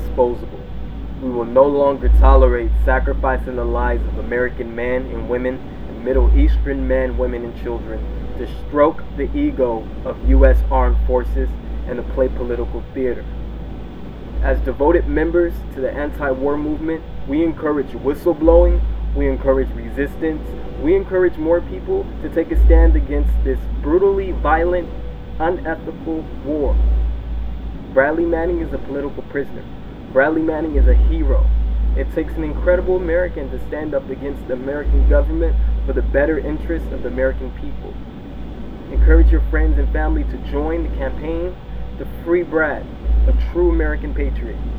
disposable. We will no longer tolerate sacrificing the lives of American men and women and Middle Eastern men, women, and children to stroke the ego of U.S. armed forces and to play political theater. As devoted members to the anti-war movement, we encourage whistleblowing, we encourage resistance, we encourage more people to take a stand against this brutally violent, unethical war. Bradley Manning is a political prisoner. Bradley Manning is a hero. It takes an incredible American to stand up against the American government for the better interests of the American people. Encourage your friends and family to join the campaign to free Brad, a true American patriot.